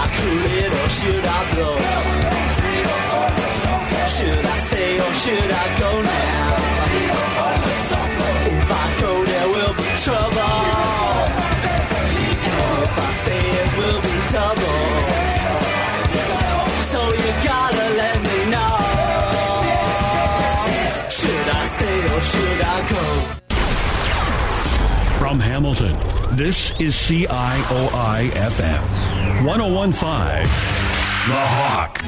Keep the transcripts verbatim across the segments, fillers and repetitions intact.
I cool it or should I blow? Should I stay or should I go now? If I go there will be trouble, and if I stay it will be double. So you gotta let me know. Should I stay or should I go? From Hamilton, this is C I O I F M one oh one point five, The Hawk.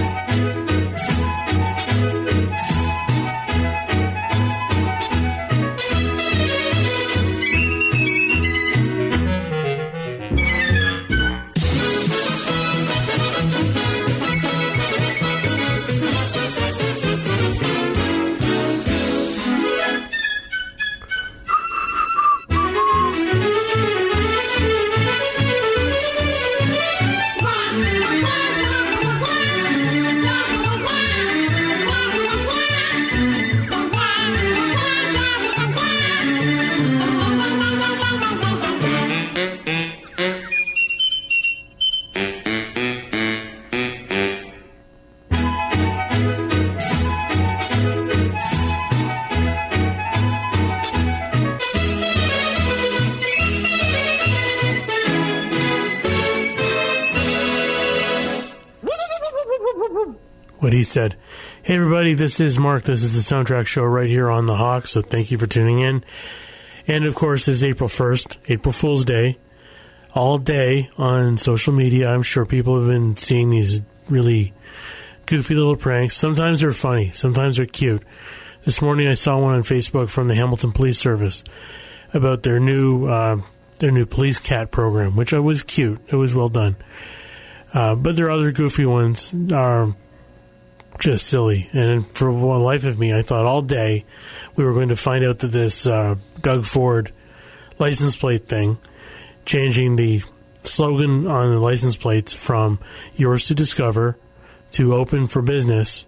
What he said. Hey everybody, this is Mark. This is the Soundtrack Show right here on The Hawk, so thank you for tuning in. And of course, it's April first, April Fool's Day. All day on social media, I'm sure people have been seeing these really goofy little pranks. Sometimes they're funny, sometimes they're cute. This morning I saw one on Facebook from the Hamilton Police Service about their new uh, their new police cat program, which was cute. It was well done. Uh, but their other goofy ones are just silly. And for the life of me, I thought all day we were going to find out that this uh, Doug Ford license plate thing, changing the slogan on the license plates from yours to discover to open for business,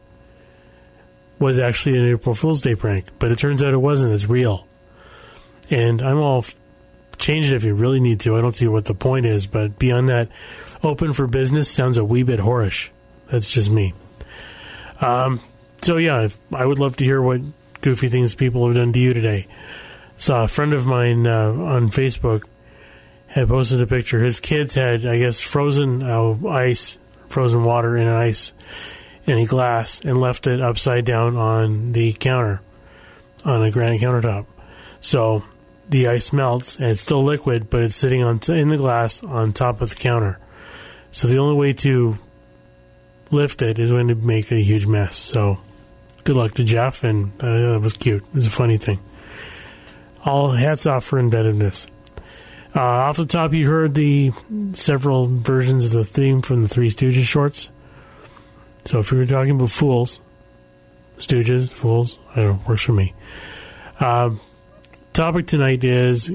was actually an April Fool's Day prank. But it turns out it wasn't. It's real. And I'm all... F- change it if you really need to. I don't see what the point is. But beyond that, open for business sounds a wee bit whorish. That's just me. Um, so yeah, if, I would love to hear what goofy things people have done to you today. Saw a friend of mine uh, on Facebook had posted a picture. His kids had, I guess, frozen uh, ice, frozen water in ice in a glass and left it upside down on the counter, on a granite countertop. So the ice melts and it's still liquid, but it's sitting on t- in the glass on top of the counter. So the only way to lift it is going to make a huge mess. So good luck to Jeff, and uh, that was cute. It was a funny thing. All hats off for inventiveness. Uh, off the top, you heard the several versions of the theme from the Three Stooges shorts. So if you were talking about fools, Stooges, fools, I don't know, works for me. Uh, topic tonight is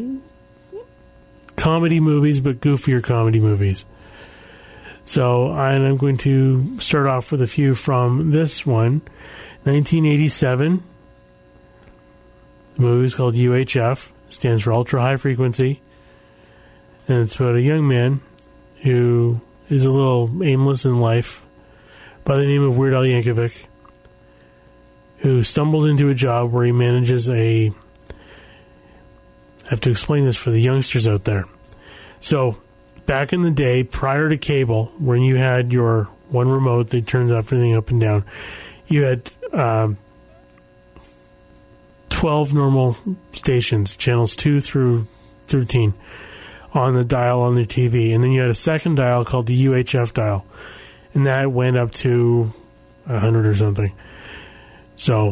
comedy movies, but goofier comedy movies. So and I'm going to start off with a few from this one. nineteen eighty-seven. The movie is called U H F. Stands for Ultra High Frequency. And it's about a young man who is a little aimless in life by the name of Weird Al Yankovic, who stumbles into a job where he manages a... I have to explain this for the youngsters out there. So... back in the day, prior to cable, when you had your one remote that turns everything up and down, you had um, twelve normal stations, channels two through thirteen, on the dial on the T V. And then you had a second dial called the U H F dial. And that went up to one hundred or something. So,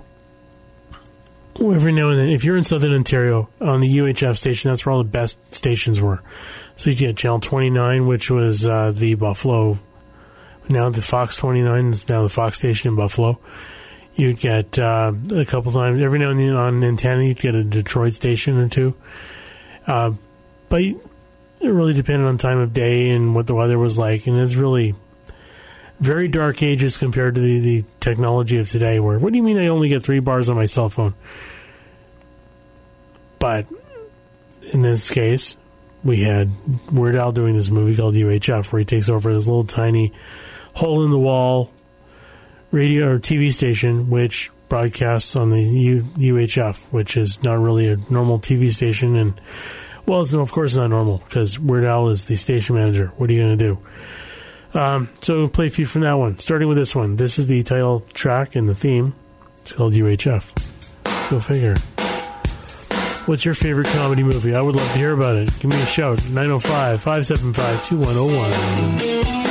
every now and then, if you're in Southern Ontario, on the U H F station, that's where all the best stations were. So you get Channel twenty-nine, which was uh, the Buffalo. Now the Fox twenty-nine is now the Fox station in Buffalo. You'd get uh, a couple times, every now and then on antenna, you'd get a Detroit station or two. Uh, but it really depended on time of day and what the weather was like. And it's really very dark ages compared to the, the technology of today, where, what do you mean I only get three bars on my cell phone? But in this case, we had Weird Al doing this movie called U H F, where he takes over this little tiny hole-in-the-wall radio or T V station, which broadcasts on the U- UHF, which is not really a normal T V station. And, well, it's, no, of course it's not normal, because Weird Al is the station manager. What are you going to do? Um, so we'll play a few from that one, starting with this one. This is the title track and the theme. It's called U H F. Go figure. What's your favorite comedy movie? I would love to hear about it. Give me a shout. nine oh five, five seven five, two one oh one.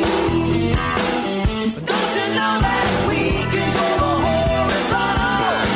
Don't you know that we control the horizontal?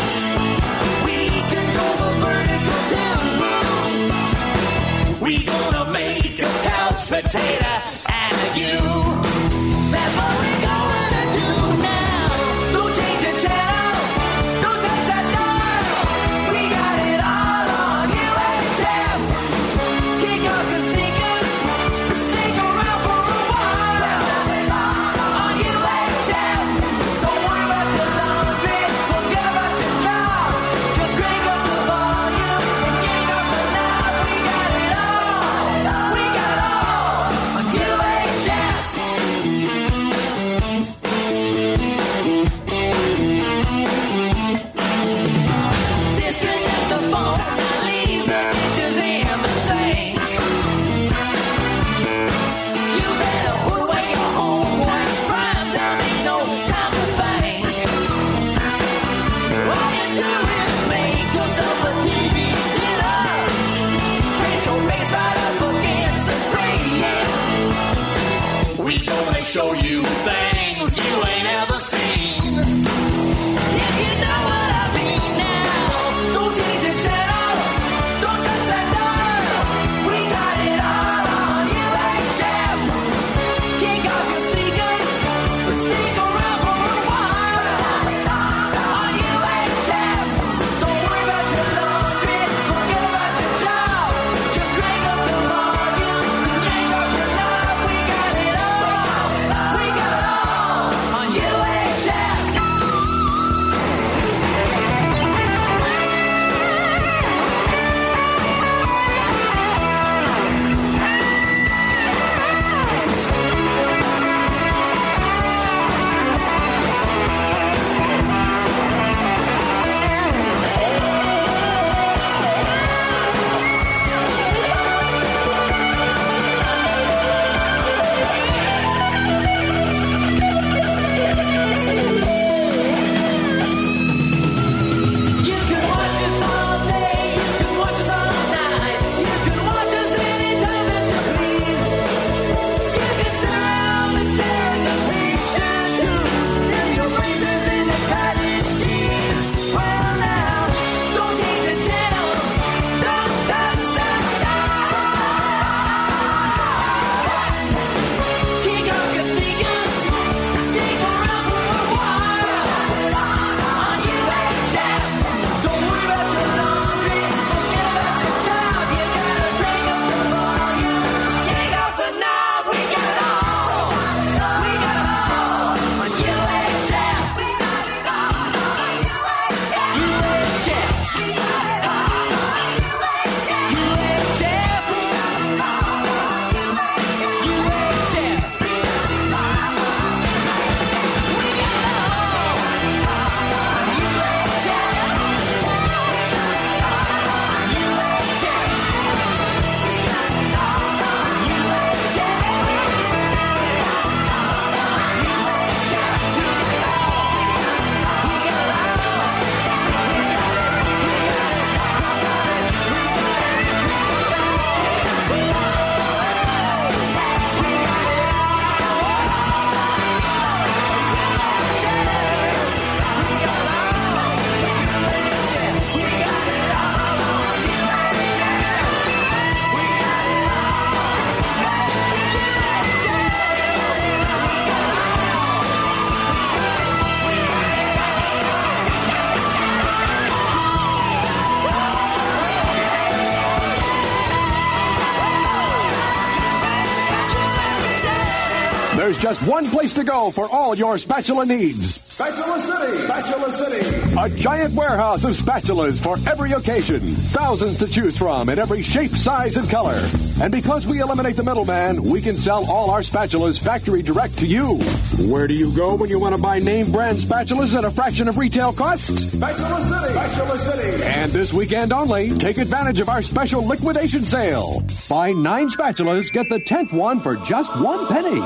There's just one place to go for all your spatula needs. Spatula City! Spatula City! A giant warehouse of spatulas for every occasion. Thousands to choose from in every shape, size, and color. And because we eliminate the middleman, we can sell all our spatulas factory direct to you. Where do you go when you want to buy name brand spatulas at a fraction of retail costs? Spatula City! Spatula City! And this weekend only, take advantage of our special liquidation sale. Buy nine spatulas, get the tenth one for just one penny.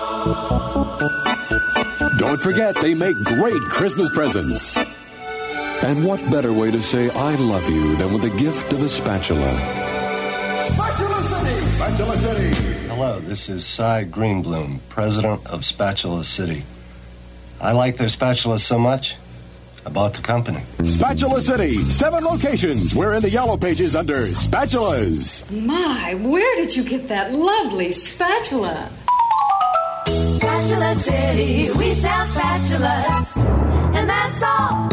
Don't forget, they make great Christmas presents. And what better way to say I love you than with the gift of a spatula? Spatula City! Spatula City! Hello, this is Cy Greenbloom, president of Spatula City. I like their spatulas so much, I bought the company. Spatula City, seven locations. We're in the yellow pages under spatulas. My, where did you get that lovely spatula? Spatula City, we sell spatulas, and that's all.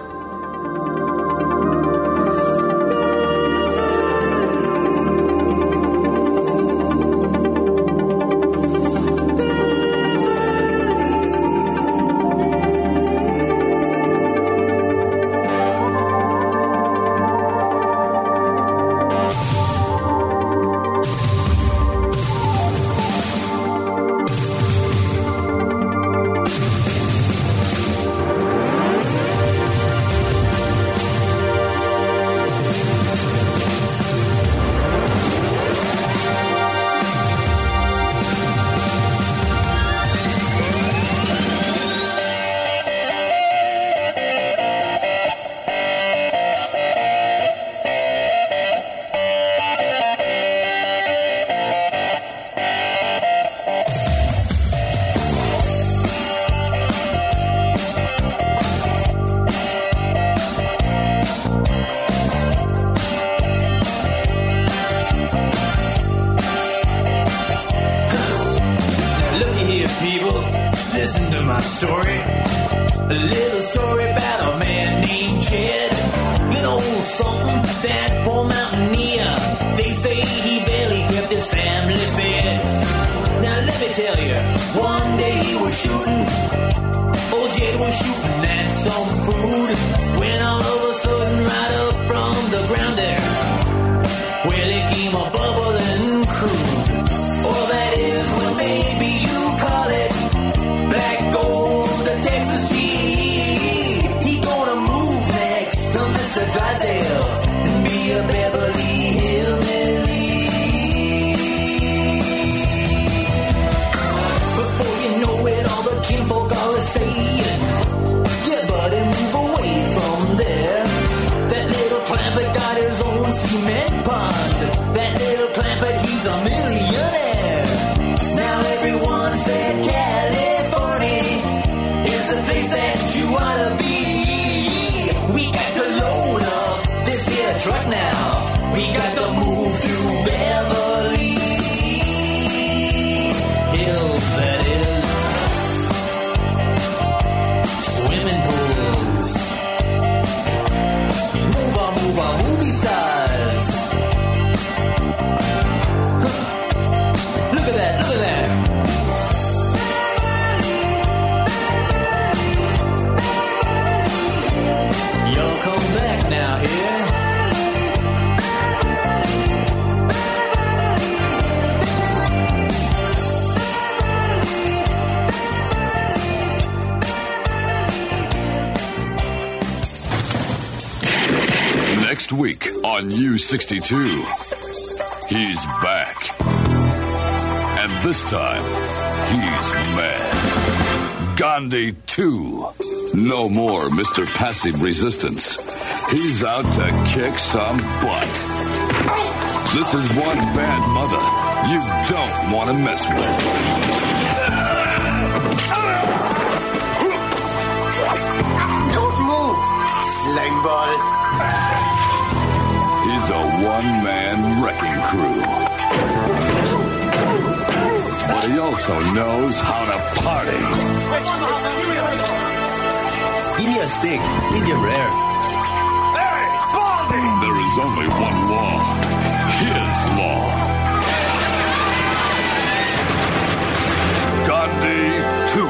Next week on U sixty-two, he's back. And this time, he's mad. Gandhi two. No more Mister Passive Resistance. He's out to kick some butt. This is one bad mother you don't want to mess with. Don't move, slang ball. He's a one-man wrecking crew. But he also knows how to party. Give me a steak, medium rare. Hey, Baldy! There is only one law. His law. Gandhi two.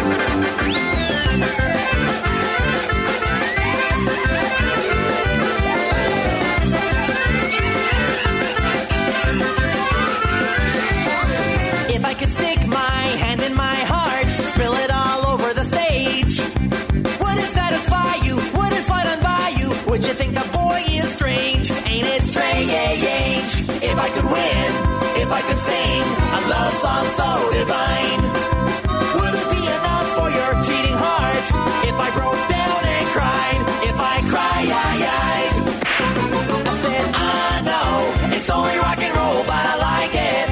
If I could stick my hand in my heart, spill it all over the stage, would it satisfy you? Would it slide on by you? Would you think the boy is strange? Ain't it strange? If I could win, if I could sing a love song so divine, would it be enough for your cheating heart? If I broke down and cried, if I cry, I, I, I said, I know it's only rock and roll, but I like it.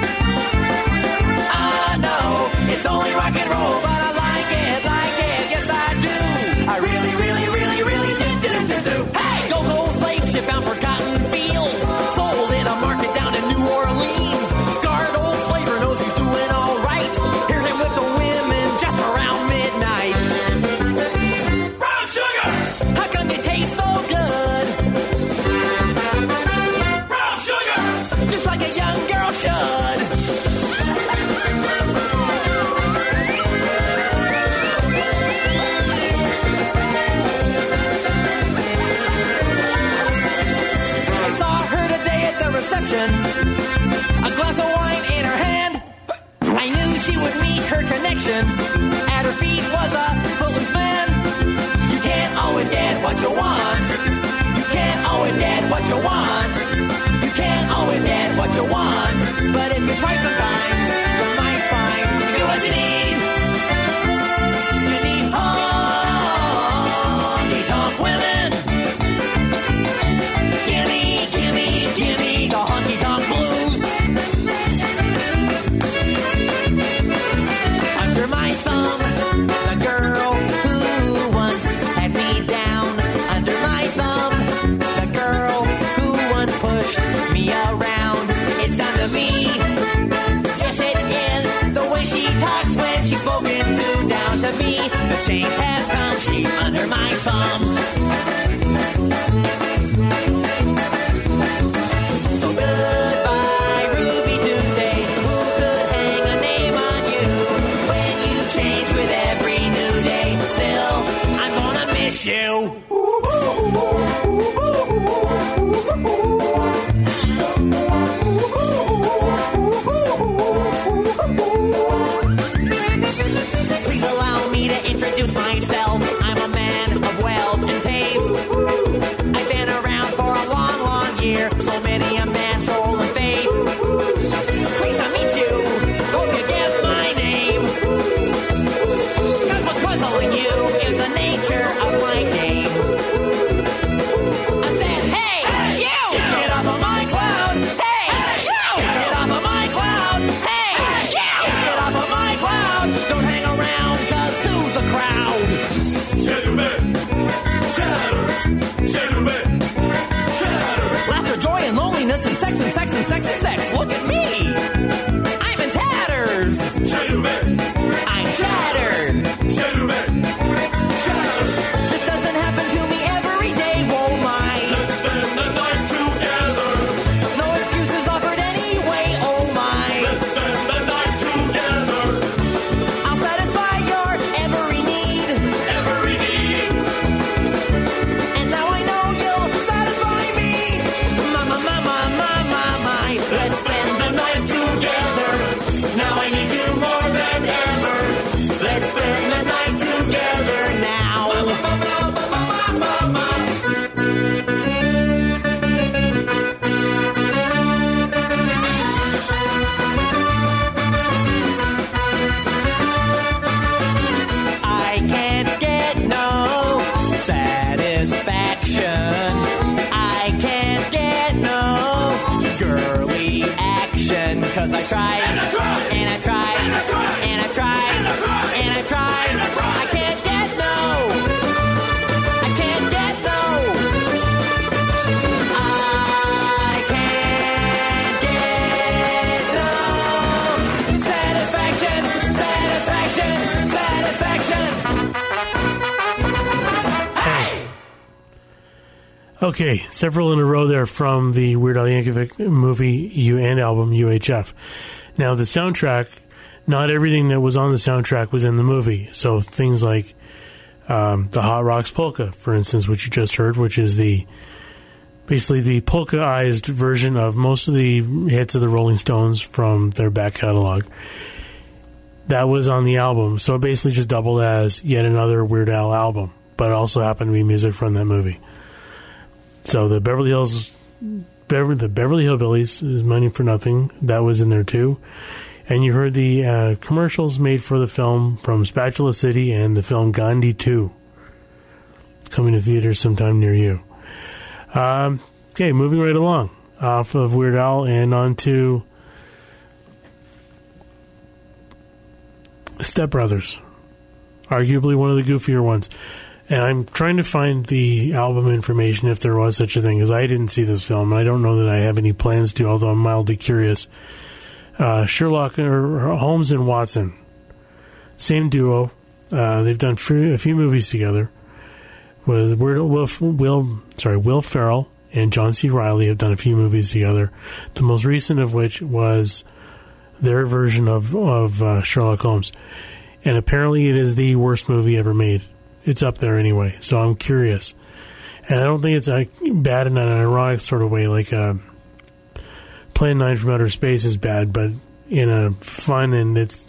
I know it's only rock and roll, but I like it, like it. Yes, I do. I really, really, really, really do, do, do, do. Hey, go go slave ship bound for cotton fields, sold in a market down in New Orleans. Scarred old slaver knows he's doing all right. Hear him with the women just around midnight. Brown sugar, how come you taste so good? Brown sugar, just like a young girl should. Reception, a glass of wine in her hand. I knew she would meet her connection. At her feet was a footloose man. You can't always get what you want. You can't always get what you want. You can't always get what you want. But if you try sometimes, you might find you get what you need. You need honky tonk women. Gimme, gimme, gimme the honky tonk blues. Under my thumb, the girl who once had me down. Under my thumb, the girl who once pushed me around. It's down to me. Yes, it is the way she talks when she's spoken to. Down to me, the change has come. She's under my thumb. Goodbye, Ruby Tuesday. Who could hang a name on you when you change with every new day? Still, I'm gonna miss you. Please allow me to introduce myself. I'm a man of wealth and taste. I've been around for a long, long year. So many a man's soul and faith. Pleased to meet you. Hope you guessed my name. Cause what's puzzling you is the nature of my game. I said, hey, hey you! Get off of my cloud! Hey, hey you! Get off of my cloud! Hey, hey you! Get off of my cloud! Don't hang around, cause two's a crowd. Gentlemen, shatter, gentlemen. Laughter, joy, and loneliness, and sex, and sex, and sex, and sex. Look at me! I'm in tatters! Gentlemen! I'm shattered! Gentlemen! Shattered! This doesn't happen to me every day, whoa my! Let's spend the night together! No excuses offered anyway, oh my! Let's spend the night together! I'll satisfy your every need! Every need! And now I know you'll satisfy me! My, my, my, my, my, my, my. Let's spend the night together. Now I need you more than ever. Let's spend the night together now. I can't get no satisfaction. I can't get no girly action. Cause I tried, and I tried, and I tried, and I tried, and I tried, and I tried, and I tried, and I tried. I can't get no. I can't get no. I can't get no satisfaction, satisfaction, satisfaction. Hey! Okay, several in a row there from the Weird Al Yankovic movie U and album U H F. Now, the soundtrack not everything that was on the soundtrack was in the movie. So things like um, the Hot Rocks Polka, for instance, which you just heard, which is the basically the polka-ized version of most of the hits of the Rolling Stones from their back catalog. That was on the album, so it basically just doubled as yet another Weird Al album, but it also happened to be music from that movie. So the Beverly Hills, Bever, the Beverly Hillbillies is Money for Nothing. That was in there too. And you heard the uh, commercials made for the film from Spatula City and the film Gandhi two, coming to theaters sometime near you. Um, okay, moving right along off of Weird Al and on to Step Brothers, arguably one of the goofier ones. And I'm trying to find the album information if there was such a thing, because I didn't see this film, and I don't know that I have any plans to, although I'm mildly curious. Uh, Sherlock or Holmes and Watson, same duo. Uh, they've done a few movies together. With Will, Will, Will, sorry, Will Ferrell and John C. Reilly have done a few movies together. The most recent of which was their version of of uh, Sherlock Holmes, and apparently it is the worst movie ever made. It's up there anyway, so I'm curious. And I don't think it's like bad in an ironic sort of way, like uh, Plan nine from Outer Space is bad, but in a fun and it's.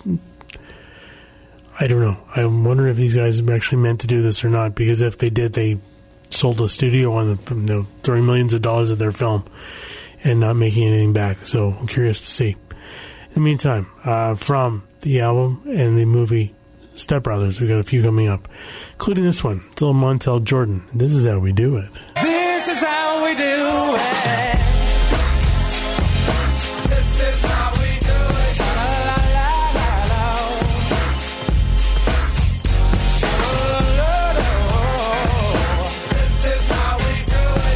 I don't know. I'm wondering if these guys are actually meant to do this or not, because if they did, they sold a studio on them, you know, throwing millions of dollars at their film and not making anything back. So I'm curious to see. In the meantime, uh, from the album and the movie Step Brothers, we got a few coming up, including this one. It's a little Montel Jordan. This is how we do it. This is how we do it. This is how we do it. Sha-la-la-la-la-la. Sha-la-la-la-la. This is how we do it.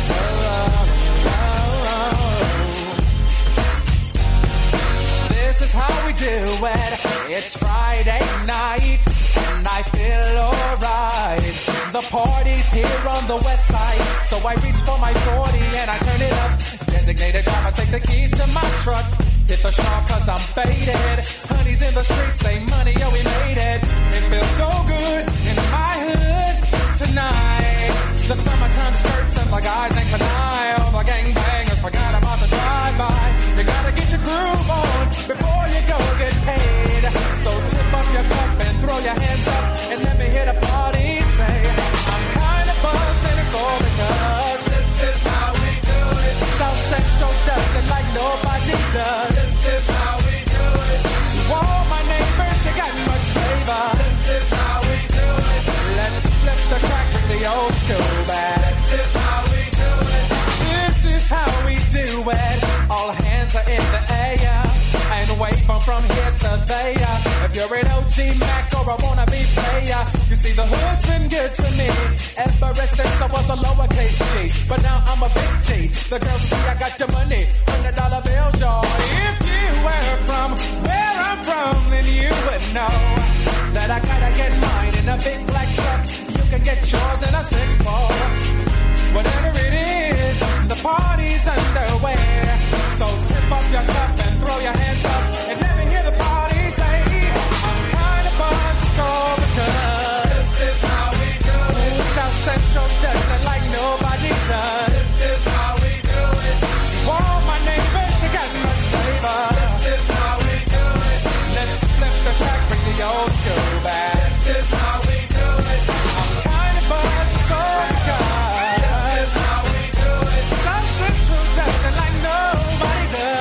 Sha-la-la-la-la. This is how we do it. It's Friday night and I feel alright. The party's here on the west side, so I reach for my forty and I turn it up. Designated driver, take the keys to my truck. Hit the shop cause I'm faded. Honey's in the streets, say money, yo, we made it. It feels so good in my hood tonight. The summertime skirts and the guys ain't canine. All the gangbangers forgot about the drive-by. You gotta get your groove on before you go get paid. So tip up your cup and throw your hands up and let me hear the party say, I'm kinda buzzed and it's all because this is how we do it. South Central does it like nobody does. This is how we do it. To all my neighbors, you got much flavor. This is how we do it. Let's flip the crack with the old school back. This is how we do it. This is how we do it. All hands are in the air and wave from from here to there. If you're an O G Mac or a wannabe player, you see the hood's been good to me ever since I was a lowercase G, but now I'm a big G. The girls see I got the money, hundred dollar bills, y'all. If you were from where I'm from, then you would know that I gotta get mine in a big black truck. You can get yours in a six four. Whatever it is, the party's underway. So tip up your cup and throw your hands up and let me hear the party say, I'm kinda buzzed, it's all because this is how we do it. South Central does it like nobody does. This is how we do it. To all my neighbors, you got much flavor. This is how we do it. Let's flip the track, bring the old school back. This is how we do it. I'm kinda buzzed, it's all because this is how we do it. South Central does it like nobody does.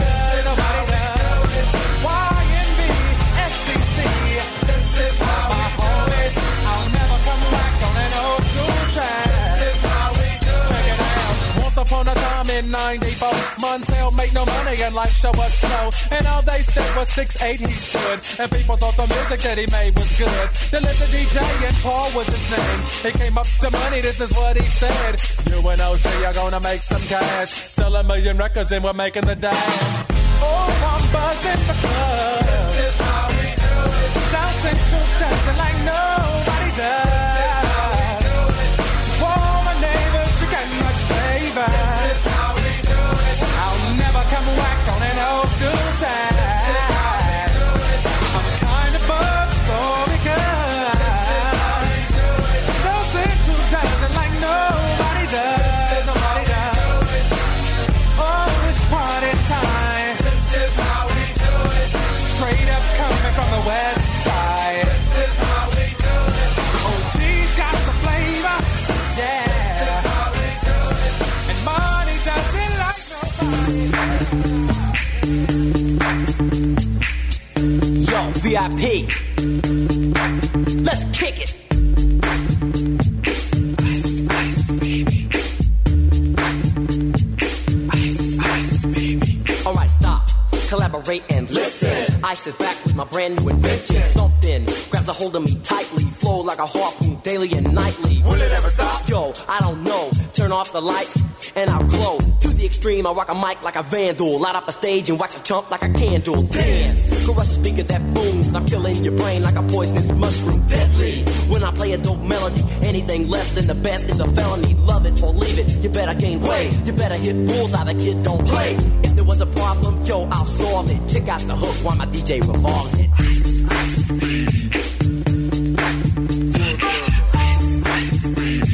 Upon a time in ninety-four, Montel made no money and life show was slow. And all they said was six eight he stood, and people thought the music that he made was good. They let the D J and Paul was his name. He came up to money, this is what he said. You and O G are gonna make some cash, sell a million records and we're making the dash. Oh, I'm buzzing because this is how we do it. South Central does it like nobody does. This is how we do it. I'll never come back on an old school track. I'm west side. This is how we do it. O G's got the flavor, yeah. This is how we do it. And money doesn't like nobody. Yo, V I P. Let's kick it. Ice, ice, baby. Ice, ice, baby. Alright, stop. Collaborate and listen. Ice is back with my brand new invention. Something grabs a hold of me tightly. Flow like a harpoon daily and nightly. Will it ever stop? Yo, I don't know. Turn off the lights and I'll glow. To the extreme, I rock a mic like a vandal. Light up a stage and wax a chump like a candle. Dance, caress a speaker that booms. I'm killing your brain like a poisonous mushroom. Deadly, when I play a dope melody. Anything less than the best is a felony. Love it or leave it, you better gain weight. You better hit bullseye, the kid don't play. If there was a problem, yo, I'll solve it. Check out the hook while my D J revolves it. Ice, ice, baby. Ice, ice, baby.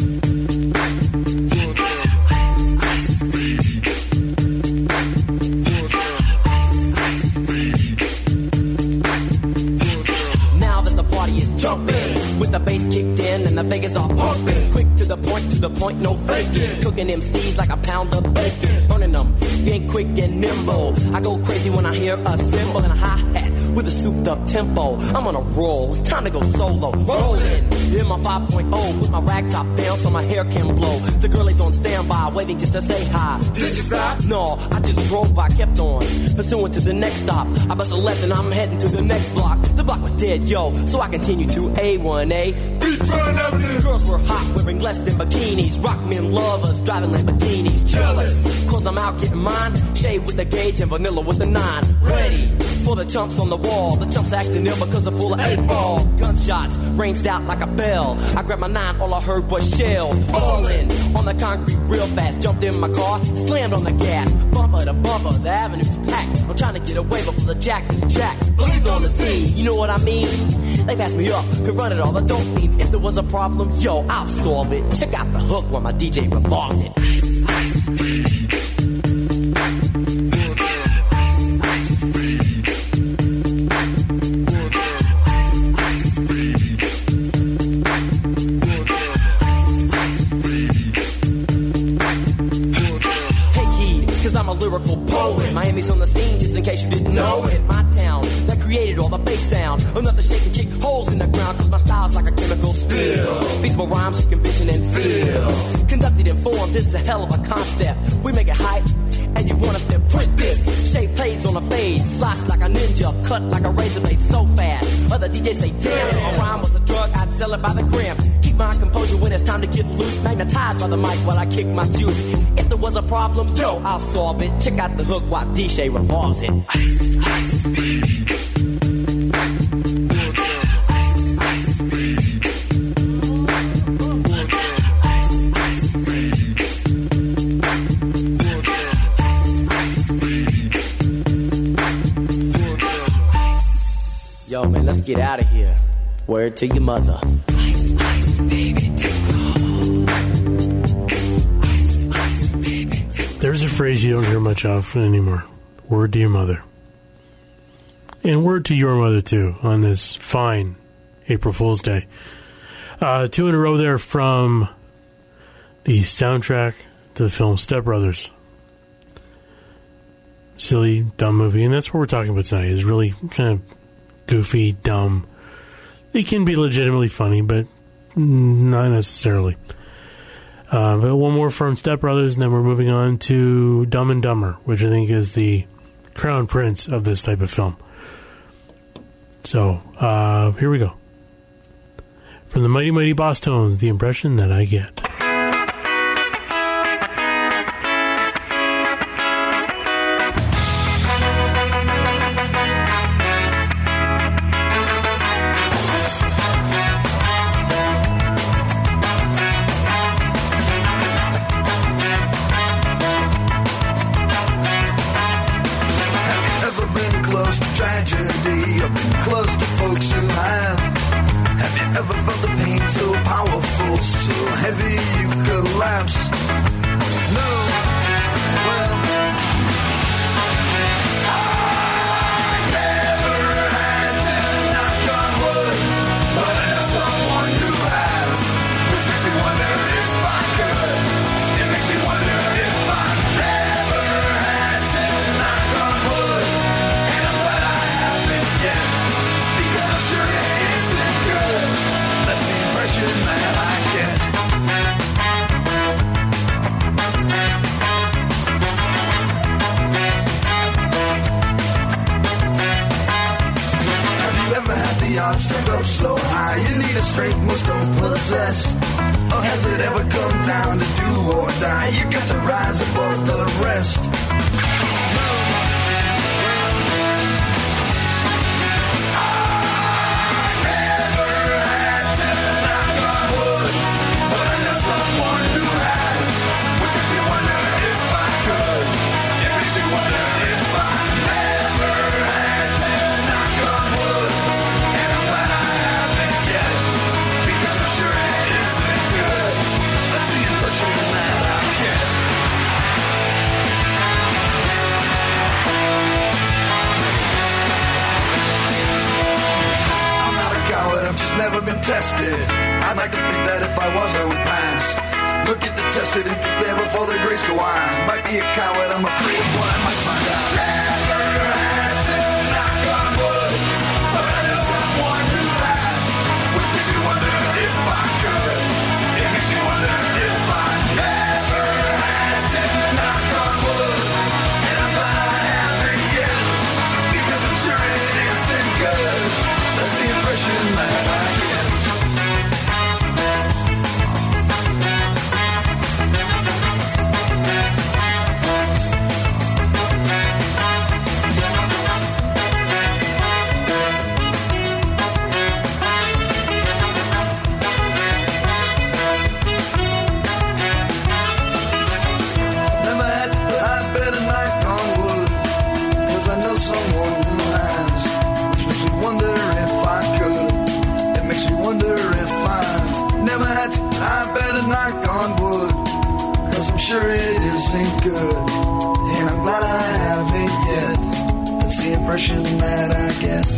Jumping with the bass kicked in and the Vegas all pumping. Quick to the point, to the point, no faking. Cooking M Cs like a pound of bacon. Burning them, being quick and nimble. I go crazy when I hear a cymbal and a hi-hat with a souped up tempo. I'm on a roll, it's time to go solo. Rolling in my five point oh, put my rag top down so my hair can blow. The girl is on standby, waiting just to say hi. Did you stop? No, I just drove by, kept on pursuing to the next stop. I bust a left and I'm heading to the next block. The block was dead, yo, so I continue to A one A. Beachfront Avenue. Girls were hot, wearing less than bikinis. Rock men lovers, driving Lamborghinis. Jealous, cause I'm out getting mine. Shade with the gauge and vanilla with the nine. Ready for the chumps on the wall. The chumps acting ill because they're full of eight ball. Gunshots ranged out like a bell. I grabbed my nine, all I heard was shells falling on the concrete real fast. Jumped in my car, slammed on the gas. Bumper to bumper, the avenue's packed. I'm trying to get away before the jack is jacked. Police on the scene, you know what I mean? They passed me up, could run it all, the dope fiends. If there was a problem, yo, I'll solve it. Check out the hook while my D J revolves it. Ice, ice, baby. Ice, ice, baby. I'm a lyrical poet. Miami's on the scene, just in case you didn't know it. My town that created all the bass sound. Enough to shake and kick holes in the ground, cause my style's like a chemical spill. Feasible rhymes you can vision and feel. Conducted in form, this is a hell of a concept. We make it hype, and you want us to print this. Shape plays on a fade, slice like a ninja, cut like a razor blade so fast. Other D Js say, damn, if a rhyme was a drug, I'd sell it by the gram. Keep my composure when it's time to get loose. Magnetized by the mic while I kick my juice. If there was a problem, yo, I'll solve it. Check out the hook while D J revolves it. Ice, ice, baby. Ice, ice, baby. Ice, ice, baby. Ice, ice, baby. Yo, man, let's get out of here. Word to your mother. Ice, ice, baby. There's a phrase you don't hear much of anymore. Word to your mother. And word to your mother, too, on this fine April Fool's Day. Uh, two in a row there from the soundtrack to the film Step Brothers. Silly, dumb movie. And that's what we're talking about tonight. Is really kind of goofy, dumb. It can be legitimately funny, but not necessarily. Uh, but one more from Step Brothers, and then we're moving on to Dumb and Dumber, which I think is the crown prince of this type of film. So, uh, here we go. From the Mighty Mighty Boss Tones, The Impression That I Get. I never had to Well, has it ever come down to do or die? You got to rise above the rest. Never been tested. I'd like to think that if I was, I would pass. Look at the tested and think there before the grace go on. Might be a coward, I'm afraid of what I might find out. Never had to knock on wood, but I know someone who has. Which makes me wonder if I could. It makes me wonder if I never had to knock on wood, and I'm glad I haven't yet, because I'm sure it isn't good. That's the impression that I sure it isn't good, and I'm glad I haven't yet. That's the impression that I get.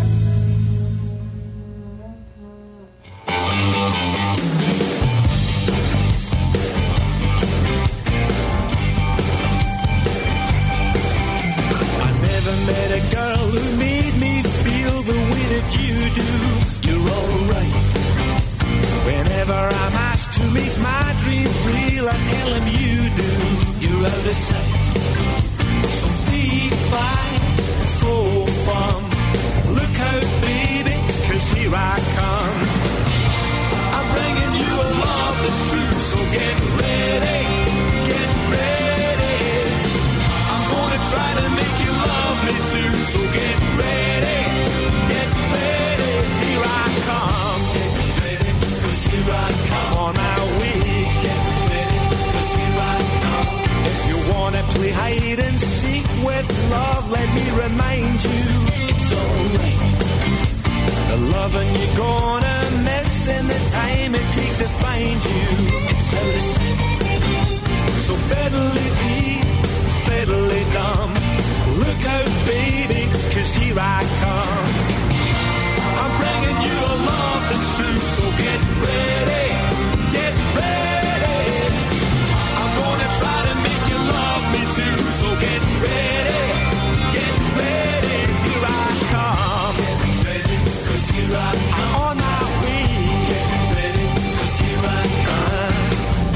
I never met a girl who made me feel the way that you do. You're alright. Whenever I'm asked to make my dreams real, I tell them you do. You're out of sight. So fee, five, four, fun. Look out, baby, cause here I come. I'm bringing you a love that's true, so get ready, get ready. I'm gonna try to make you love me too, so get ready, get ready. Here I come. Here I come on my way. Get ready, cause here I come. If you wanna play hide and seek with love, let me remind you, it's alright. The loving you're gonna miss and the time it takes to find you, it's out of sight. So fiddly-dee, fiddly-dum, look out, baby, cause here I come. I'm bringing you a love that's true, so get ready, get ready. I'm gonna try to make you love me too, so get ready, get ready. Here I come, get ready, cause here I come. I'm on my way, get ready, cause here I come.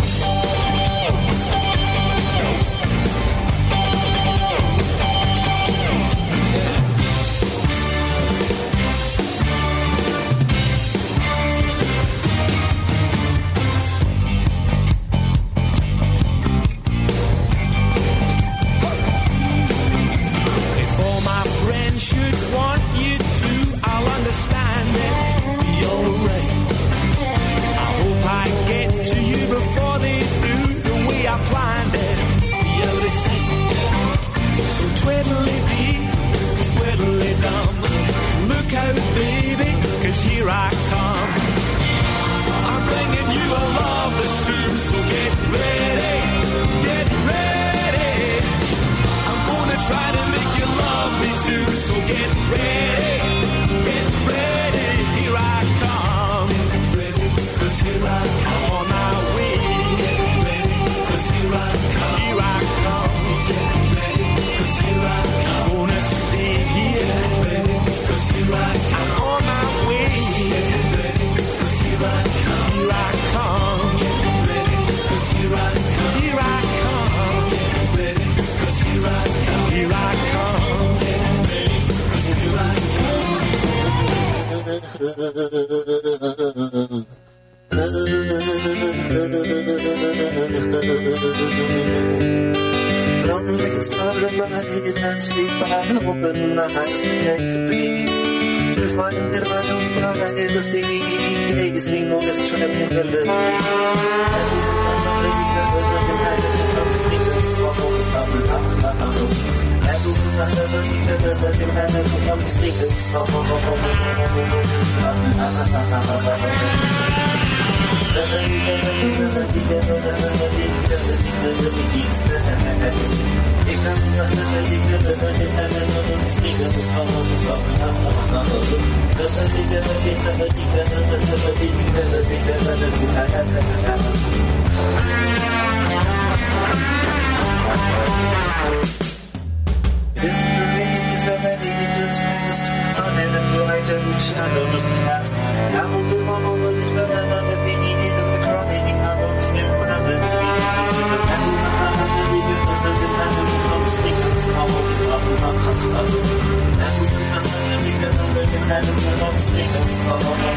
Should want you to, I'll understand it, be alright. I hope I get to you before they do, the way I planned it, be out of sight. So twiddly-dee, twiddly-dum, look out, baby, cause here I come. I'm bringing you a love that's true, so get ready, get ready. I'm gonna try to make you love me too, so get ready, get ready. Here I come, get ready, cause here I come. On my way, get ready, cause here I come. Here I come, get ready, cause here I come. Gonna stay here, get ready, cause here I come. I'm on my way, get ready, cause here I come. Here I come, get ready, cause here I come. Here I come, get ready, cause here I come. Here I come, get ready, cause here I come. Floating like a star in my head, not sleep, but I open my eyes to take a peek. To find that I don't spot, I get the steam. Days lean on this trip in the little I'm sleeping, so I'm stopping out. I'm sleeping, so It's raining, it's not raining, it's past. Running and light and shadows cast. I'm a little on the twelve, I'm a little in the crying. I'm a few, but I'm a tea. I'm sleeping, so I'm stopping up. I'm sleeping, so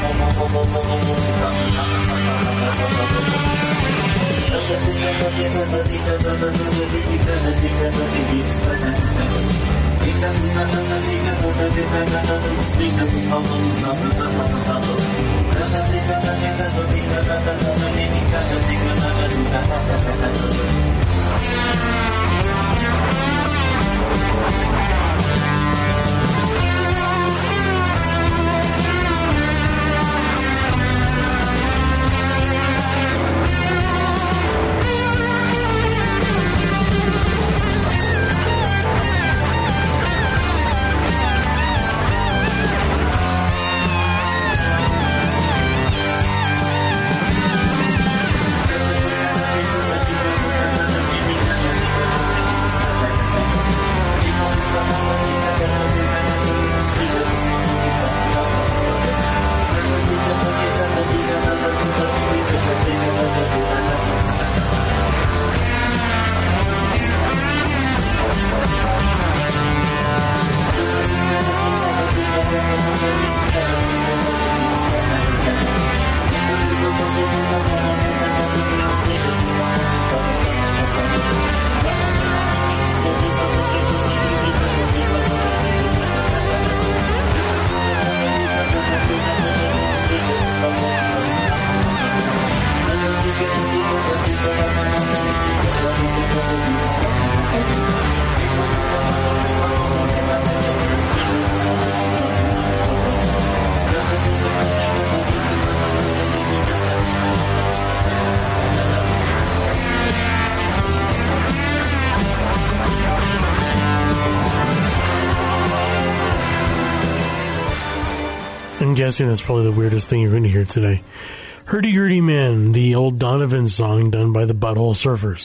I'm guessing that's probably the weirdest thing you're going to hear today. Hurdy-Gurdy Man, the old Donovan song done by the Butthole Surfers.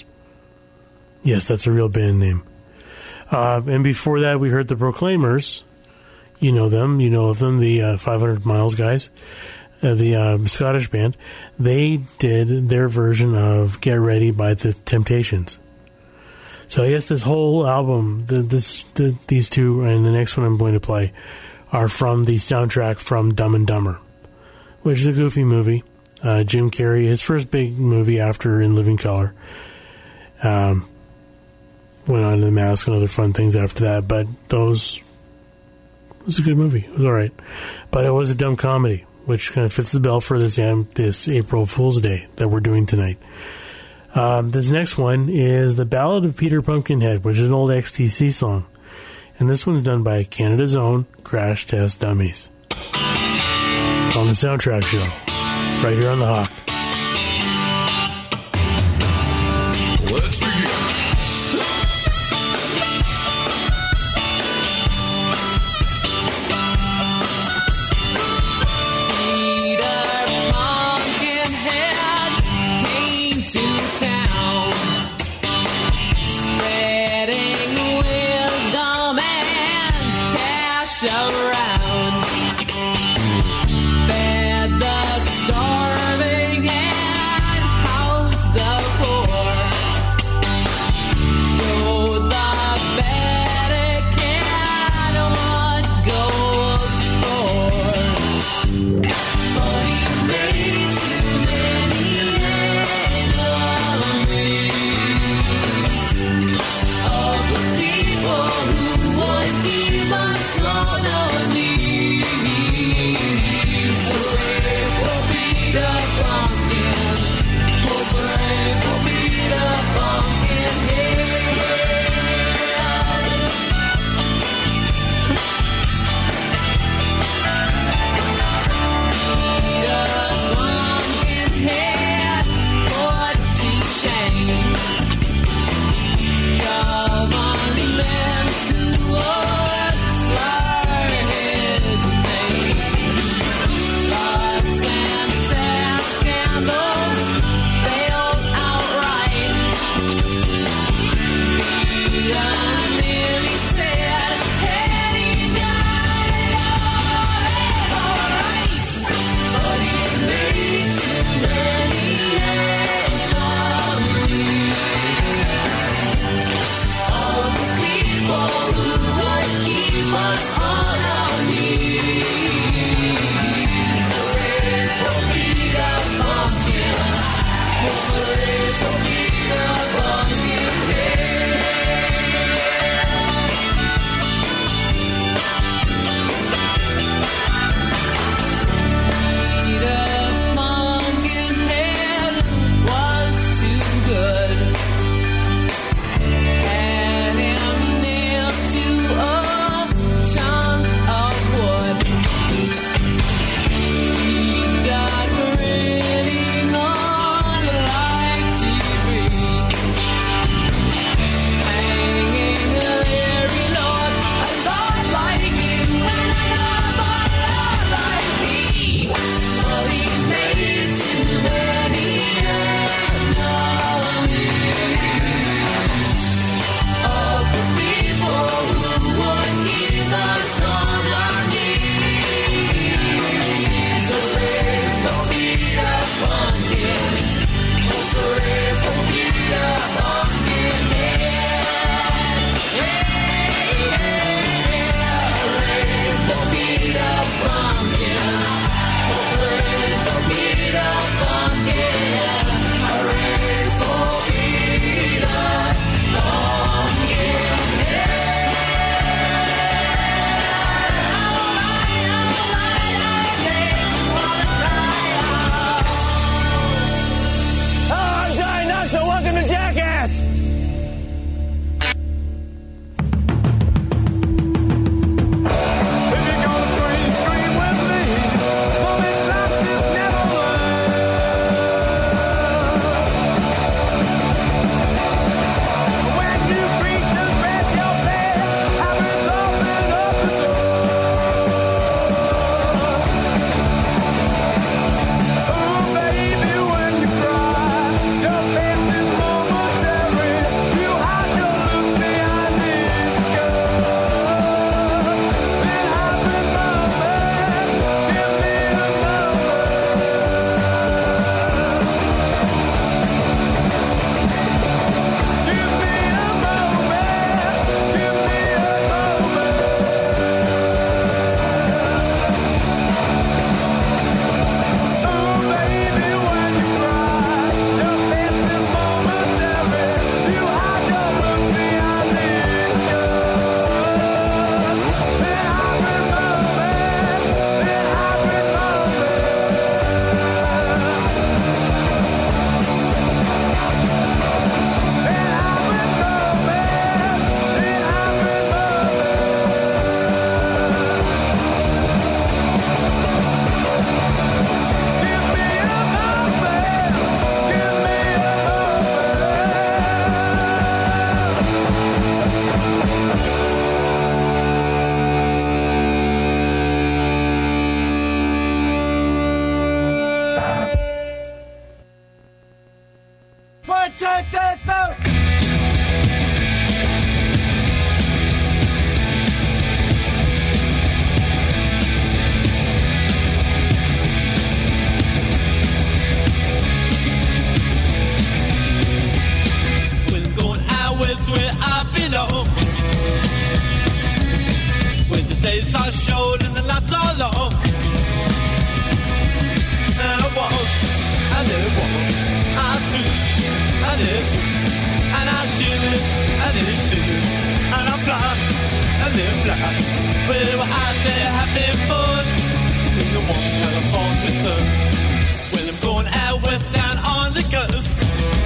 Yes, that's a real band name. Uh, and before that, we heard the Proclaimers. You know them. You know of them, the uh, five hundred miles guys, uh, the uh, Scottish band. They did their version of Get Ready by the Temptations. So I guess this whole album, the, this, the, these two, and the next one I'm going to play, are from the soundtrack from Dumb and Dumber, which is a goofy movie. Uh, Jim Carrey, his first big movie after In Living Color. Um, went on to The Mask and other fun things after that, but those it was a good movie. It was all right, but it was a dumb comedy, which kind of fits the bill for this um, this April Fool's Day that we're doing tonight. Um, this next one is The Ballad of Peter Pumpkinhead, which is an old X T C song. And this one's done by Canada's own Crash Test Dummies. On the Soundtrack Show, right here on the Hawk. Let's begin. Around, fed the starving One, two, three, four. Where I belong, when the days are short and the nights are long, and I walk, and then walk, I twist, and then twist, and I shiver, and then shiver, and I fly, and then fly. Well, out there having fun in the warm California sun. Well, I'm going out west down on the coast,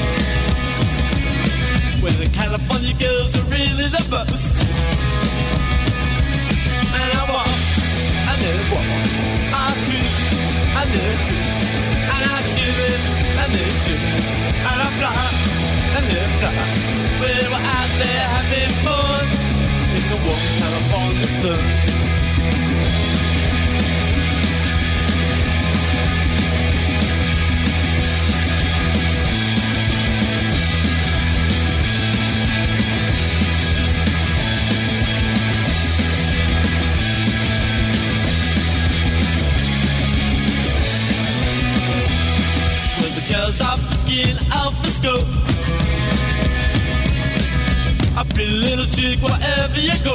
where the California girls are really the best. And I walk, and then walk, I twist, and then twist, and I shiver, and then shiver, and I fly, and then fly. Well, we're out there having fun in the warm California sun. Girls off the skin, off the scope. A pretty little chick wherever you go.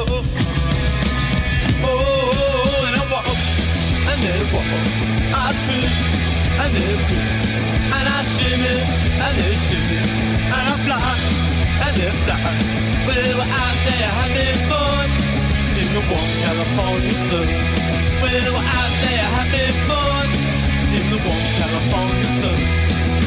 Oh, and I walk, and then walk. I twist, and then twist, and I shimmy, and then shimmy, and I fly, and then fly. Well, we're out there having fun in the warm California sun. Well, we're out there having fun in the warm California sun.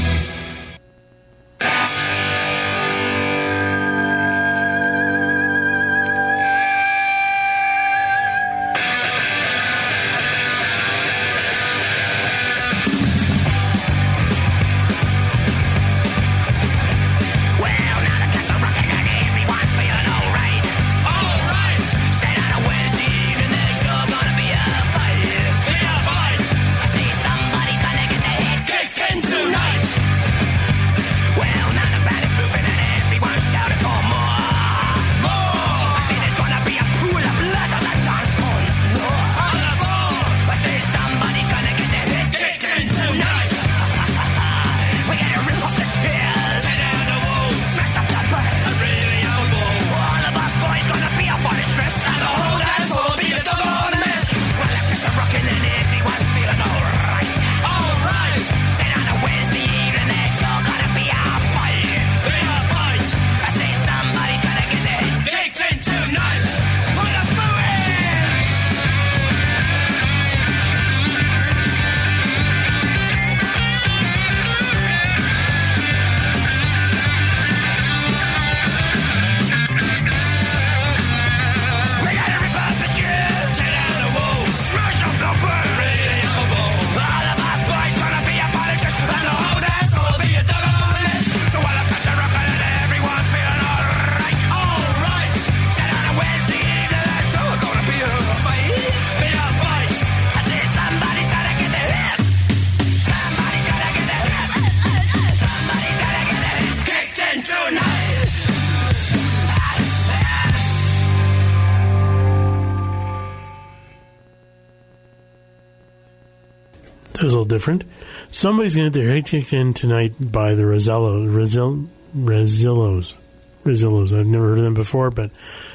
That was a little different. Somebody's going to get their head kicked in tonight by the Rosello, Rosil, Rosillos. Rosillos. I've never heard of them before, but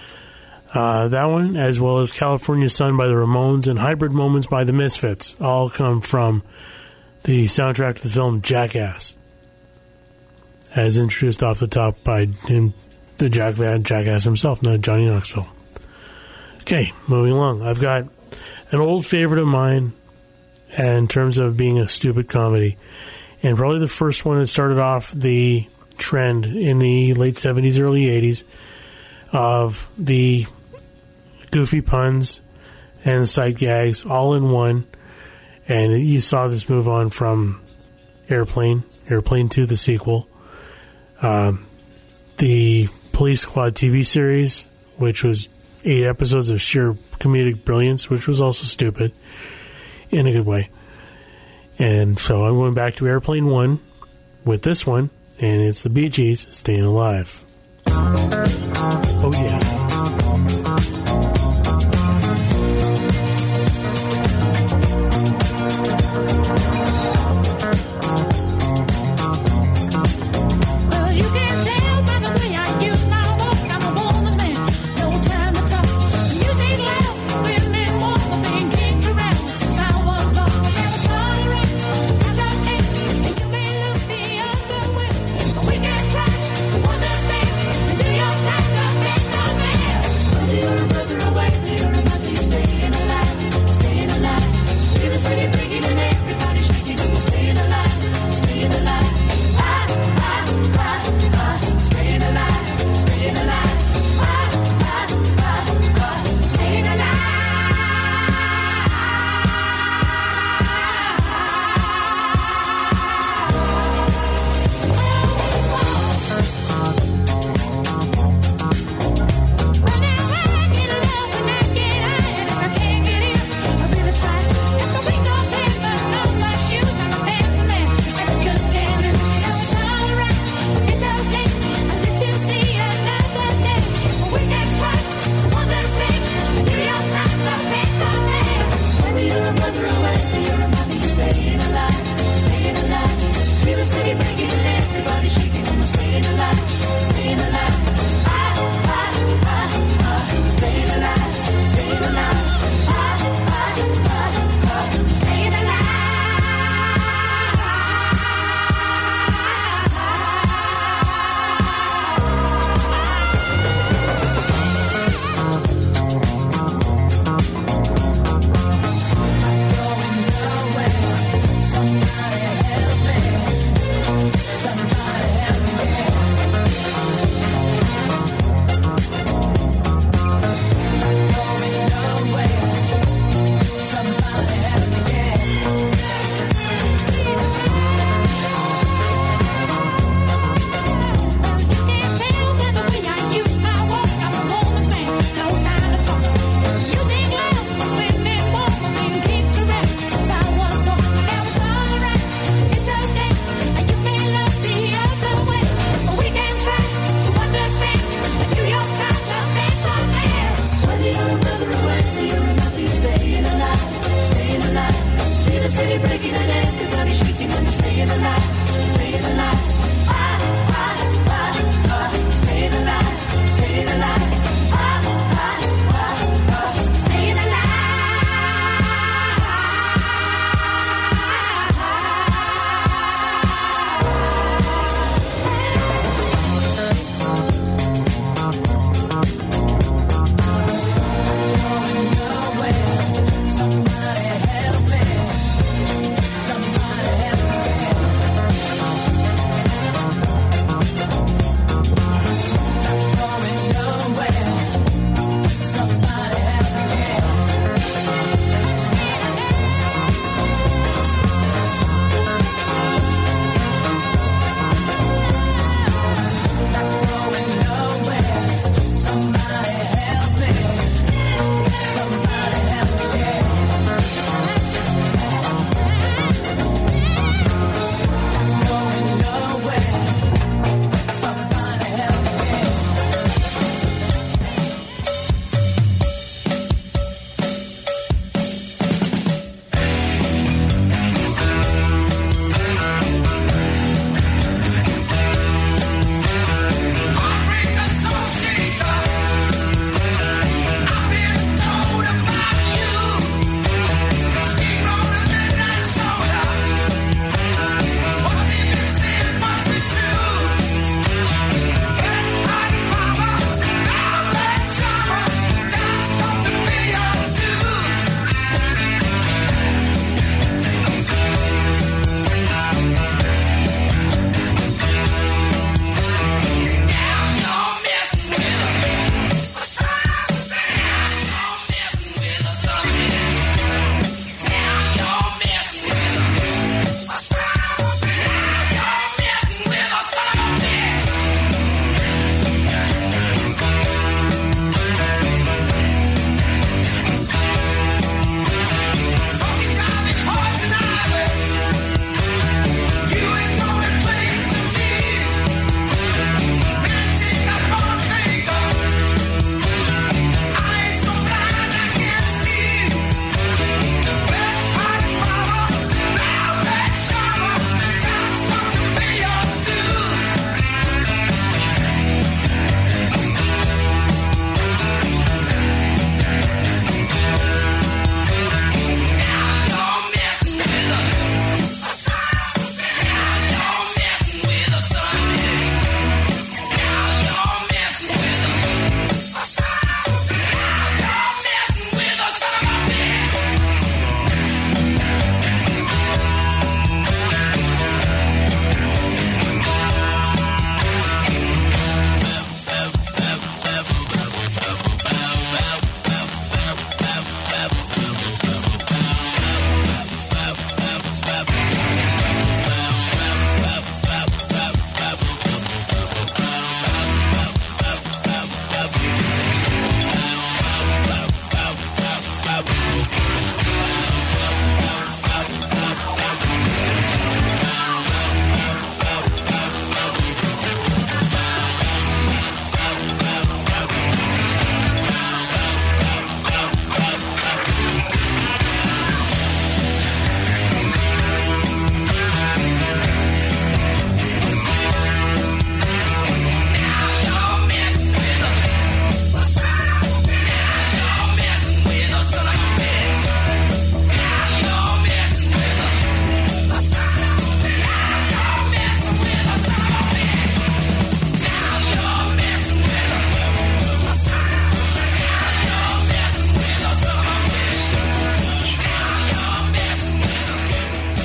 uh, that one, as well as California Sun by the Ramones and Hybrid Moments by the Misfits, all come from the soundtrack to the film Jackass, as introduced off the top by him, the Jack, Jackass himself, not Johnny Knoxville. Okay, moving along. I've got an old favorite of mine in terms of being a stupid comedy, and probably the first one that started off the trend in the late seventies, early eighties of the goofy puns and sight gags all in one. And you saw this move on from Airplane, Airplane two, the sequel, um, the Police Squad T V series, which was eight episodes of sheer comedic brilliance, which was also stupid in a good way. And so I'm going back to Airplane one with this one, and it's the Bee Gees, Staying Alive. Oh, yeah. We can try to understand and do your time to make no man.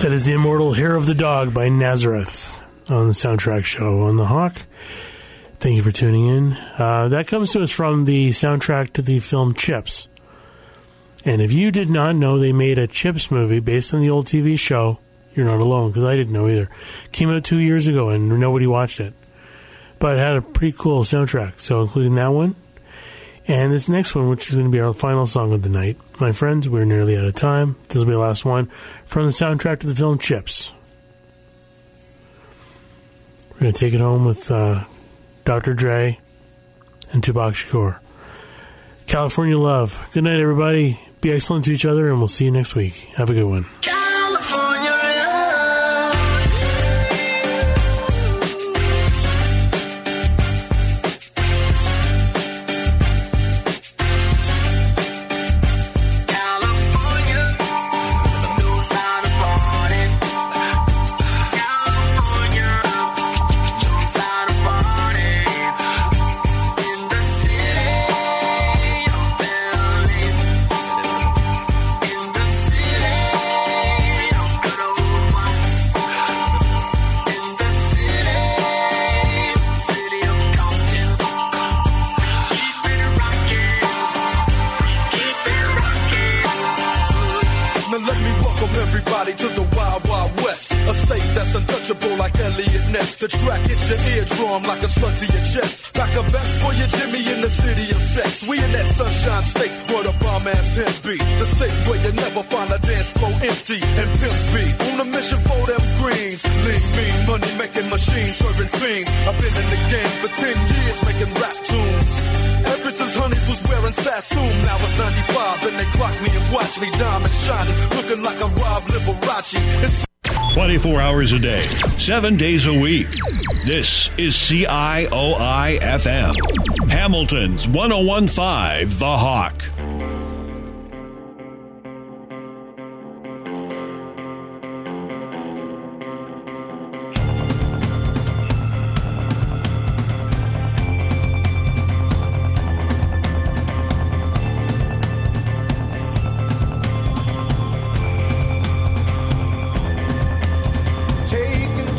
That is the immortal Hair of the Dog by Nazareth on the Soundtrack Show on the Hawk. Thank you for tuning in. Uh, that comes to us from the soundtrack to the film Chips. And if you did not know they made a Chips movie based on the old T V show, you're not alone, because I didn't know either. Came out two years ago and nobody watched it. But it had a pretty cool soundtrack, so including that one. And this next one, which is going to be our final song of the night. My friends, we're nearly out of time. This will be the last one from the soundtrack to the film Chips. We're going to take it home with uh, Doctor Dre and Tupac Shakur. California Love. Good night, everybody. Be excellent to each other, and we'll see you next week. Have a good one. The track hits your eardrum like a slug to your chest. Like a vest for your Jimmy in the city of sex. We in that sunshine state where the bomb ass him be. The state where you never find a dance floor empty and pimp speed. On a mission for them greens. Lean, mean, money making machines, serving fiends. I've been in the game for ten years making rap tunes. Ever since Honeys was wearing Sassoon, now it's ninety-five and they clock me and watch me diamond shining, looking like a Rob Liberace. It's twenty-four hours a day, seven days a week. This is C I O I F M, Hamilton's one oh one point five The Hawk.